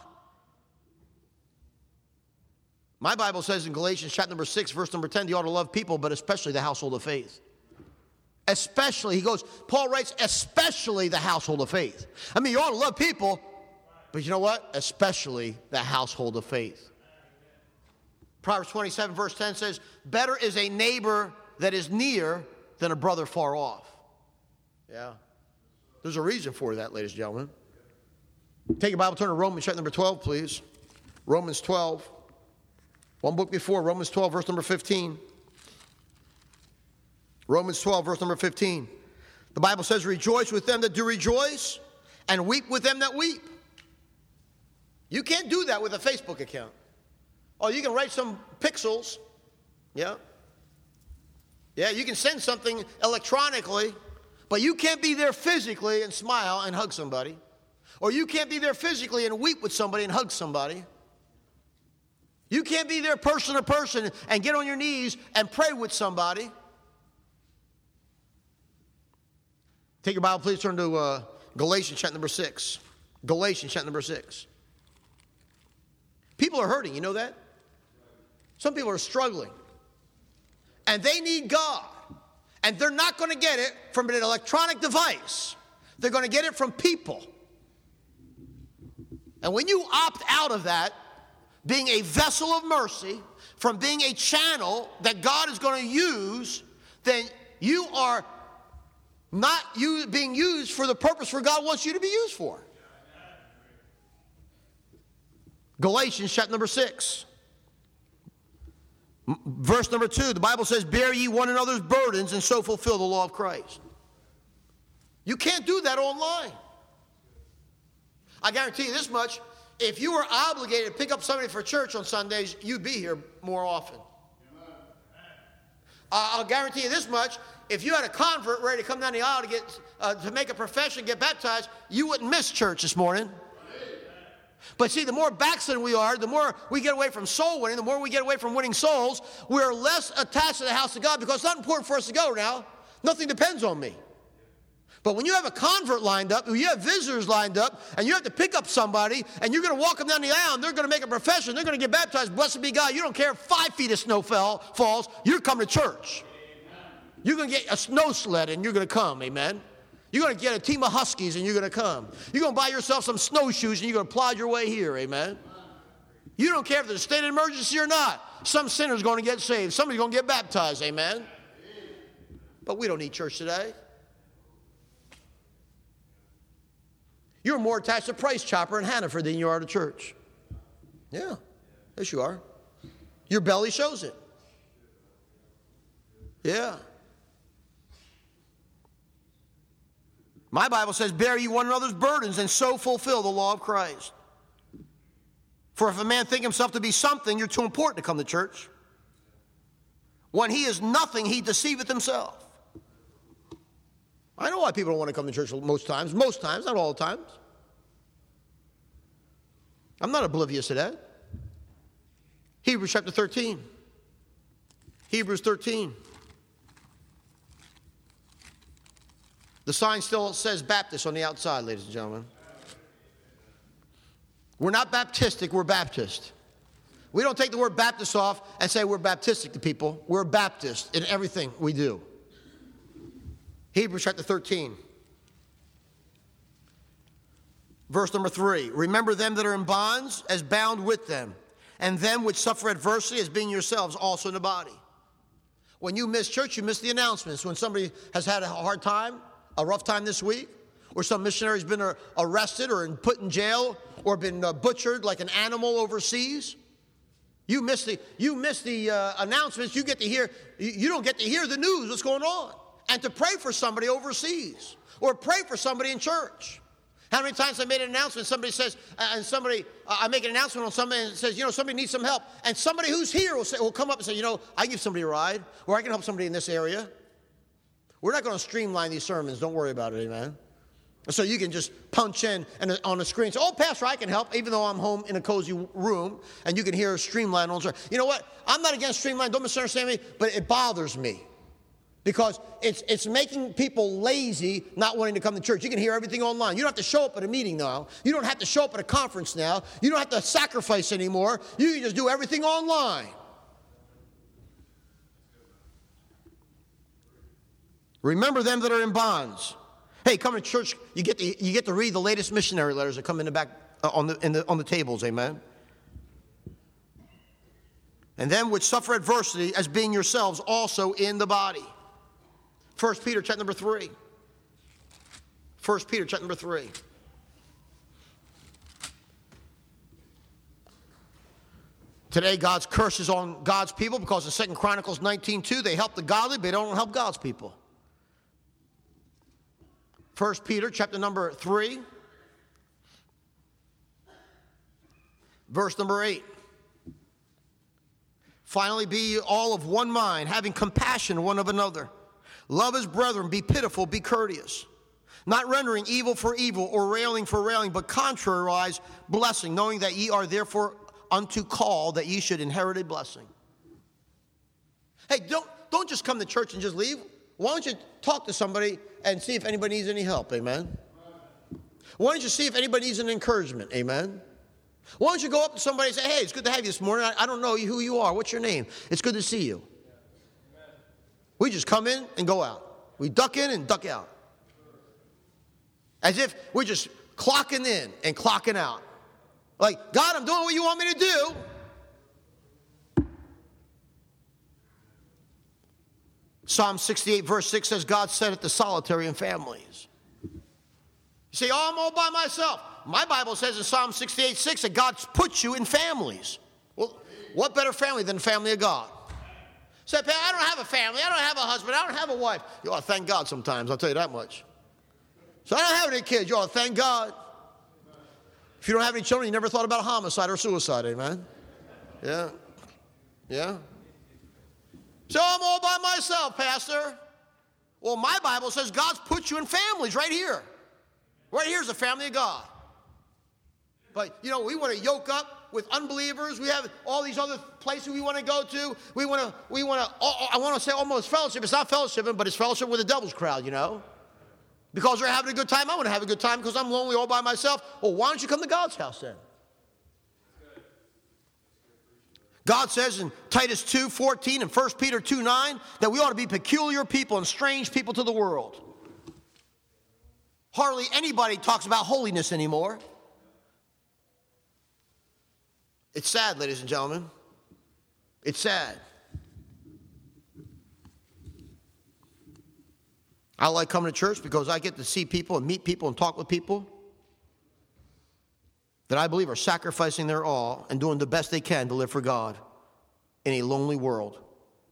My Bible says in Galatians chapter number six, verse number ten, you ought to love people, but especially the household of faith. Especially, he goes, Paul writes, especially the household of faith. I mean, you ought to love people, but you know what? Especially the household of faith. Proverbs twenty-seven, verse ten says, better is a neighbor that is near than a brother far off. Yeah. There's a reason for that, ladies and gentlemen. Take your Bible, turn to Romans chapter number twelve, please. Romans twelve. One book before, Romans twelve, verse number fifteen. Romans twelve, verse number fifteen. The Bible says, rejoice with them that do rejoice, and weep with them that weep. You can't do that with a Facebook account. Oh, you can write some pixels. Yeah. Yeah, you can send something electronically, but you can't be there physically and smile and hug somebody. Or you can't be there physically and weep with somebody and hug somebody. You can't be there person to person and get on your knees and pray with somebody. Take your Bible, please turn to uh, Galatians chapter number six. Galatians chapter number six. People are hurting, you know that? Some people are struggling. And they need God. And they're not going to get it from an electronic device. They're going to get it from people. And when you opt out of that, being a vessel of mercy, from being a channel that God is going to use, then you are not you being used for the purpose for God wants you to be used for. Galatians chapter number six. Verse number two, the Bible says, bear ye one another's burdens and so fulfill the law of Christ. You can't do that online. I guarantee you this much. If you were obligated to pick up somebody for church on Sundays, you'd be here more often. Uh, I'll guarantee you this much. If you had a convert ready to come down the aisle to get uh, to make a profession, get baptized, you wouldn't miss church this morning. But see, the more backslidden we are, the more we get away from soul winning, the more we get away from winning souls, we're less attached to the house of God because it's not important for us to go now. Nothing depends on me. But when you have a convert lined up, when you have visitors lined up, and you have to pick up somebody, and you're going to walk them down the aisle, and they're going to make a profession, they're going to get baptized, blessed be God. You don't care if five feet of snow fell, falls, you're coming to church. Amen. You're going to get a snow sled, and you're going to come, amen? You're going to get a team of huskies, and you're going to come. You're going to buy yourself some snowshoes, and you're going to plod your way here, amen? You don't care if there's a state of emergency or not. Some sinner's going to get saved. Somebody's going to get baptized, amen? But we don't need church today. You're more attached to Price Chopper in Hannaford than you are to church. Yeah, yes you are. Your belly shows it. Yeah. My Bible says, bear ye one another's burdens and so fulfill the law of Christ. For if a man think himself to be something, you're too important to come to church. When he is nothing, he deceiveth himself. I know why people don't want to come to church most times. Most times, not all the times. I'm not oblivious to that. Hebrews chapter thirteen. Hebrews thirteen. The sign still says Baptist on the outside, ladies and gentlemen. We're not Baptistic, we're Baptist. We don't take the word Baptist off and say we're Baptistic to people. We're Baptist in everything we do. Hebrews chapter thirteen. Verse number three. Remember them that are in bonds as bound with them, and them which suffer adversity as being yourselves also in the body. When you miss church, you miss the announcements. When somebody has had a hard time, a rough time this week, or some missionary's been arrested or put in jail or been butchered like an animal overseas, you miss the, you miss the uh, announcements. You get to hear, you don't get to hear the news, what's going on. And to pray for somebody overseas or pray for somebody in church. How many times I made an announcement, somebody says, uh, and somebody, uh, I make an announcement on somebody and says, you know, somebody needs some help. And somebody who's here will, say, will come up and say, you know, I give somebody a ride, or I can help somebody in this area. We're not going to streamline these sermons. Don't worry about it, amen. So you can just punch in and on the screen, say, oh, Pastor, I can help, even though I'm home in a cozy room, and you can hear streamline on. You know what? I'm not against streamline. Don't misunderstand me, but it bothers me. Because it's it's making people lazy, not wanting to come to church. You can hear everything online. You don't have to show up at a meeting now. You don't have to show up at a conference now. You don't have to sacrifice anymore. You can just do everything online. Remember them that are in bonds. Hey, come to church. You get to you get to read the latest missionary letters that come in the back uh, on the in the on the tables. Amen. And them which suffer adversity as being yourselves also in the body. First Peter chapter number three. First Peter chapter number three. Today, God's curse is on God's people because in Second Chronicles nineteen two, they help the godly, but they don't help God's people. First Peter chapter number three, verse number eight. Finally, be ye all of one mind, having compassion one of another. Love as brethren, be pitiful, be courteous. Not rendering evil for evil or railing for railing, but contrariwise blessing, knowing that ye are therefore unto call, that ye should inherit a blessing. Hey, don't, don't just come to church and just leave. Why don't you talk to somebody and see if anybody needs any help, amen? Why don't you see if anybody needs an encouragement, amen? Why don't you go up to somebody and say, hey, it's good to have you this morning. I, I don't know who you are. What's your name? It's good to see you. We just come in and go out. We duck in and duck out. As if we're just clocking in and clocking out. Like, God, I'm doing what you want me to do. Psalm sixty-eight verse six says, God setteth the solitary in families. You say, oh, I'm all by myself. My Bible says in Psalm sixty-eight six that God puts you in families. Well, what better family than the family of God? Say, I don't have a family. I don't have a husband. I don't have a wife. You ought to thank God sometimes. I'll tell you that much. So I don't have any kids. You ought to thank God. If you don't have any children, you never thought about homicide or suicide, amen? Yeah. Yeah. So I'm all by myself, Pastor. Well, my Bible says God's put you in families right here. Right here's the family of God. But, you know, we want to yoke up with unbelievers. We have all these other places we want to go to. We want to, we want to, I want to say almost fellowship. It's not fellowshipping, but it's fellowship with the devil's crowd, you know. Because they're having a good time. I want to have a good time because I'm lonely all by myself. Well, why don't you come to God's house then? God says in Titus two fourteen and First Peter two nine that we ought to be peculiar people and strange people to the world. Hardly anybody talks about holiness anymore. It's sad, ladies and gentlemen. It's sad. I like coming to church because I get to see people and meet people and talk with people that I believe are sacrificing their all and doing the best they can to live for God in a lonely world.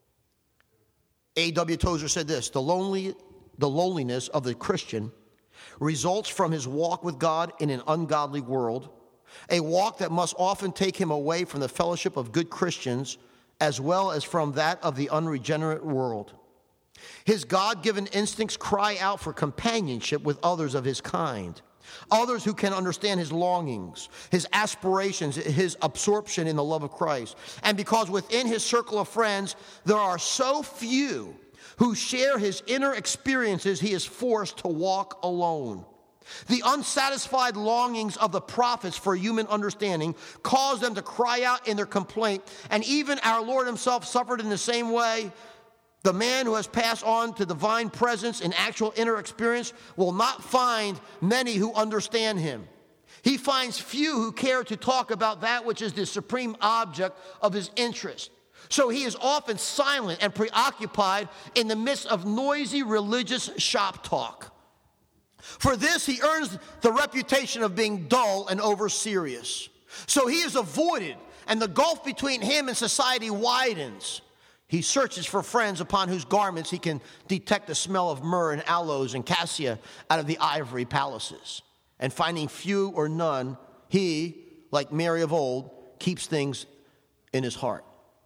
A W Tozer said this, the lonely, the loneliness of the Christian results from his walk with God in an ungodly world, a walk that must often take him away from the fellowship of good Christians as well as from that of the unregenerate world. His God-given instincts cry out for companionship with others of his kind. Others who can understand his longings, his aspirations, his absorption in the love of Christ. And because within his circle of friends, there are so few who share his inner experiences, he is forced to walk alone. The unsatisfied longings of the prophets for human understanding caused them to cry out in their complaint, and even our Lord himself suffered in the same way. The man who has passed on to divine presence in actual inner experience will not find many who understand him. He finds few who care to talk about that which is the supreme object of his interest. So he is often silent and preoccupied in the midst of noisy religious shop talk. For this, he earns the reputation of being dull and over-serious. So he is avoided, and the gulf between him and society widens. He searches for friends upon whose garments he can detect the smell of myrrh and aloes and cassia out of the ivory palaces. And finding few or none, he, like Mary of old, keeps things in his heart.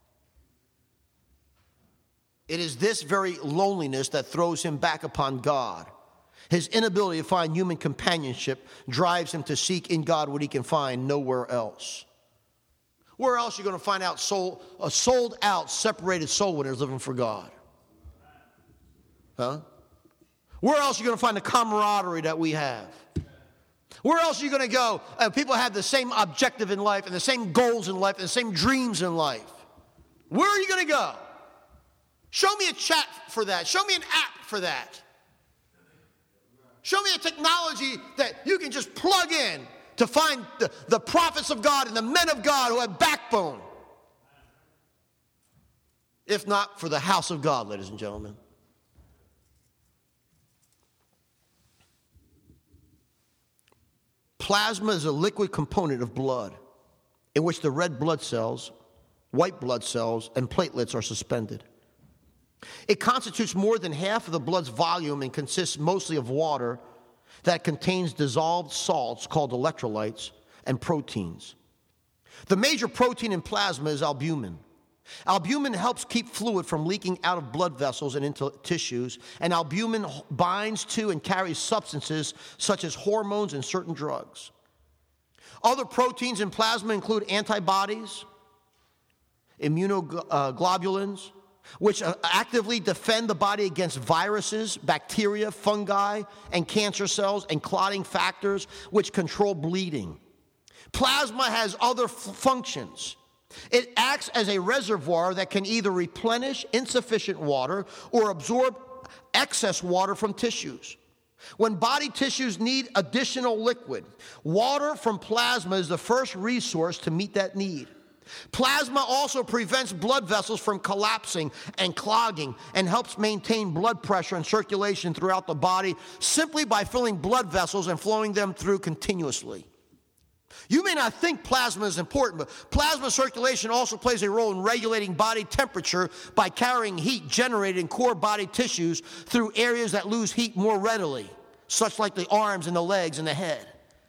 It is this very loneliness that throws him back upon God. His inability to find human companionship drives him to seek in God what he can find nowhere else. Where else are you going to find out soul, a sold out, separated soul winner is living for God? Huh? Where else are you going to find the camaraderie that we have? Where else are you going to go? Uh, people have the same objective in life and the same goals in life and the same dreams in life. Where are you going to go? Show me a chat for that. Show me an app for that. Show me a technology that you can just plug in to find the, the prophets of God and the men of God who have backbone. If not for the house of God, ladies and gentlemen. Plasma is a liquid component of blood in which the red blood cells, white blood cells, and platelets are suspended. It constitutes more than half of the blood's volume and consists mostly of water that contains dissolved salts called electrolytes and proteins. The major protein in plasma is albumin. Albumin helps keep fluid from leaking out of blood vessels and into tissues, and albumin binds to and carries substances such as hormones and certain drugs. Other proteins in plasma include antibodies, immunoglobulins, which actively defend the body against viruses, bacteria, fungi, and cancer cells, and clotting factors, which control bleeding. Plasma has other f- functions. It acts as a reservoir that can either replenish insufficient water or absorb excess water from tissues. When body tissues need additional liquid, water from plasma is the first resource to meet that need. Plasma also prevents blood vessels from collapsing and clogging and helps maintain blood pressure and circulation throughout the body simply by filling blood vessels and flowing them through continuously. You may not think plasma is important, but plasma circulation also plays a role in regulating body temperature by carrying heat generated in core body tissues through areas that lose heat more readily, such like the arms and the legs and the head.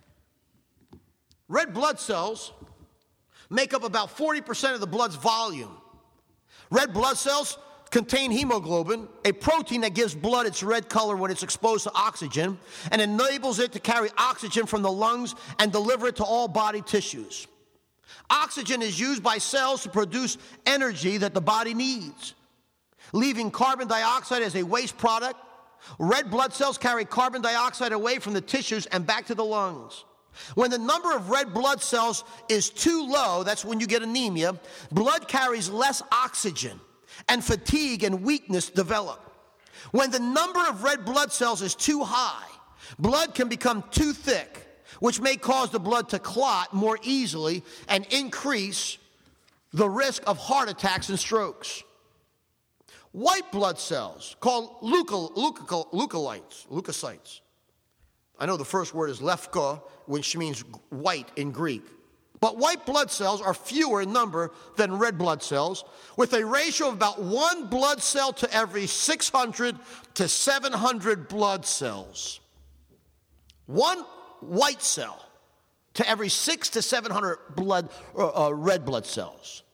Red blood cells make up about forty percent of the blood's volume. Red blood cells contain hemoglobin, a protein that gives blood its red color when it's exposed to oxygen and enables it to carry oxygen from the lungs and deliver it to all body tissues. Oxygen is used by cells to produce energy that the body needs. Leaving carbon dioxide as a waste product, red blood cells carry carbon dioxide away from the tissues and back to the lungs. When the number of red blood cells is too low, that's when you get anemia, blood carries less oxygen, and fatigue and weakness develop. When the number of red blood cells is too high, blood can become too thick, which may cause the blood to clot more easily and increase the risk of heart attacks and strokes. White blood cells, called leuco, leuco, leukocytes, leukocytes. I know the first word is lefka, which means white in Greek. But white blood cells are fewer in number than red blood cells, with a ratio of about one blood cell to every six hundred to seven hundred blood cells. One white cell to every six to seven hundred blood, uh, uh, red blood cells.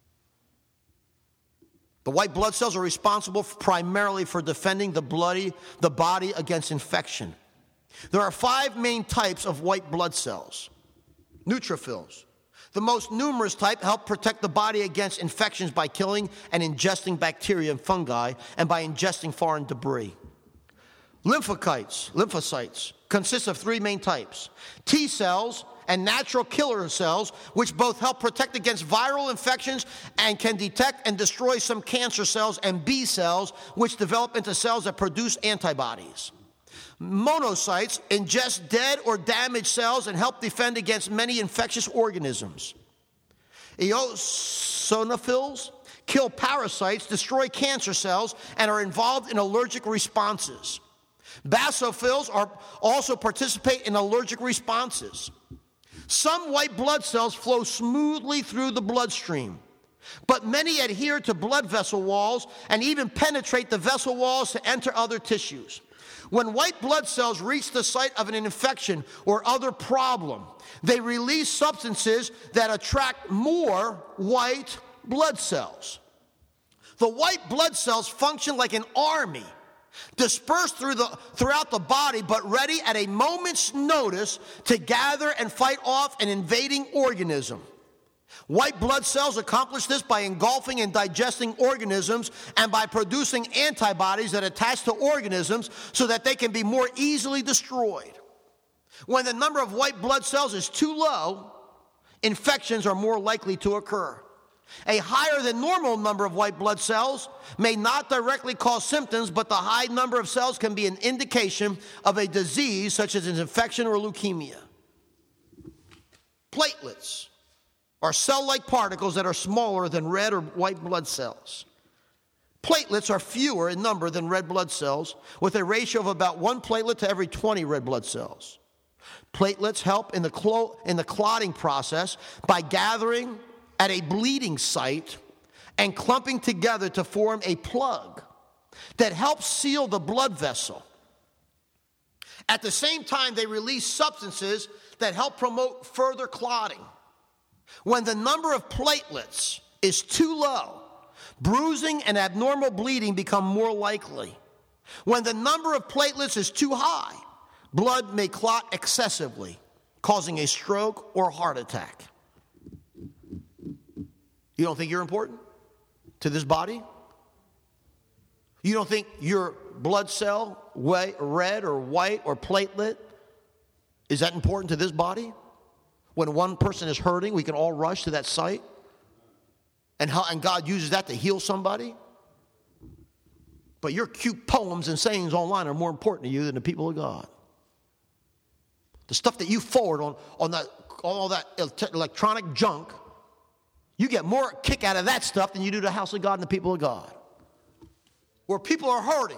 The white blood cells are responsible for primarily for defending the bloody, the body against infection. There are five main types of white blood cells. Neutrophils. The most numerous type help protect the body against infections by killing and ingesting bacteria and fungi and by ingesting foreign debris. Lymphocytes, lymphocytes consist of three main types. T cells and natural killer cells, which both help protect against viral infections and can detect and destroy some cancer cells, and B cells, which develop into cells that produce antibodies. Monocytes ingest dead or damaged cells and help defend against many infectious organisms. Eosinophils kill parasites, destroy cancer cells, and are involved in allergic responses. Basophils are also participate in allergic responses. Some white blood cells flow smoothly through the bloodstream, but many adhere to blood vessel walls and even penetrate the vessel walls to enter other tissues. When white blood cells reach the site of an infection or other problem, they release substances that attract more white blood cells. The white blood cells function like an army, dispersed through the, throughout the body, but ready at a moment's notice to gather and fight off an invading organism. White blood cells accomplish this by engulfing and digesting organisms and by producing antibodies that attach to organisms so that they can be more easily destroyed. When the number of white blood cells is too low, infections are more likely to occur. A higher than normal number of white blood cells may not directly cause symptoms, but the high number of cells can be an indication of a disease such as an infection or leukemia. Platelets are cell-like particles that are smaller than red or white blood cells. Platelets are fewer in number than red blood cells, with a ratio of about one platelet to every twenty red blood cells. Platelets help in the, clo- in the clotting process by gathering at a bleeding site and clumping together to form a plug that helps seal the blood vessel. At the same time, they release substances that help promote further clotting. When the number of platelets is too low, bruising and abnormal bleeding become more likely. When the number of platelets is too high, blood may clot excessively, causing a stroke or heart attack. You don't think you're important to this body? You don't think your blood cell, red or white or platelet, is that important to this body? When one person is hurting, we can all rush to that site, and, how, and God uses that to heal somebody? But your cute poems and sayings online are more important to you than the people of God. The stuff that you forward on, on that, all that electronic junk, you get more kick out of that stuff than you do the house of God and the people of God. Where people are hurting.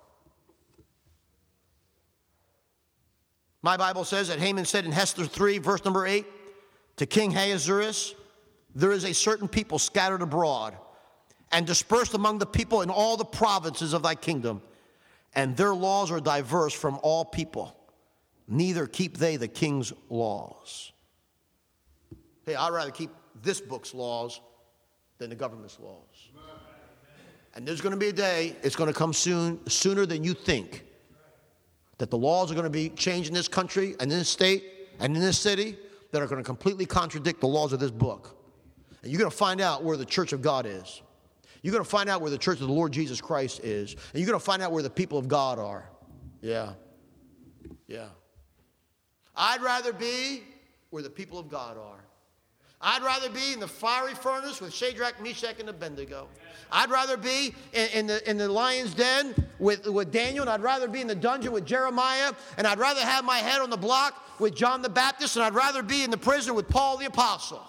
My Bible says that Haman said in Hester three, verse number eight, to King Ahasuerus, there is a certain people scattered abroad and dispersed among the people in all the provinces of thy kingdom, and their laws are diverse from all people. Neither keep they the king's laws. Hey, I'd rather keep this book's laws than the government's laws. And there's going to be a day, it's going to come soon, sooner than you think, that the laws are going to be changed in this country and in this state and in this city that are going to completely contradict the laws of this book. And you're going to find out where the church of God is. You're going to find out where the church of the Lord Jesus Christ is. And you're going to find out where the people of God are. Yeah. Yeah. I'd rather be where the people of God are. I'd rather be in the fiery furnace with Shadrach, Meshach, and Abednego. I'd rather be in, in, the, in the lion's den with, with Daniel, and I'd rather be in the dungeon with Jeremiah, and I'd rather have my head on the block with John the Baptist, and I'd rather be in the prison with Paul the Apostle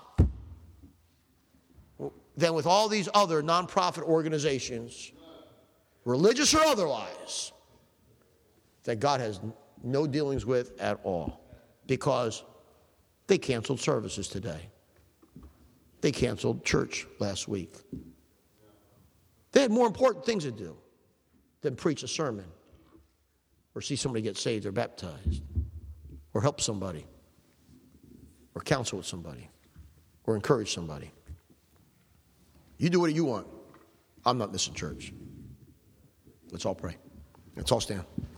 than with all these other nonprofit organizations, religious or otherwise, that God has no dealings with at all, because they canceled services today. They canceled church last week. They had more important things to do than preach a sermon or see somebody get saved or baptized or help somebody or counsel with somebody or encourage somebody. You do what you want. I'm not missing church. Let's all pray. Let's all stand.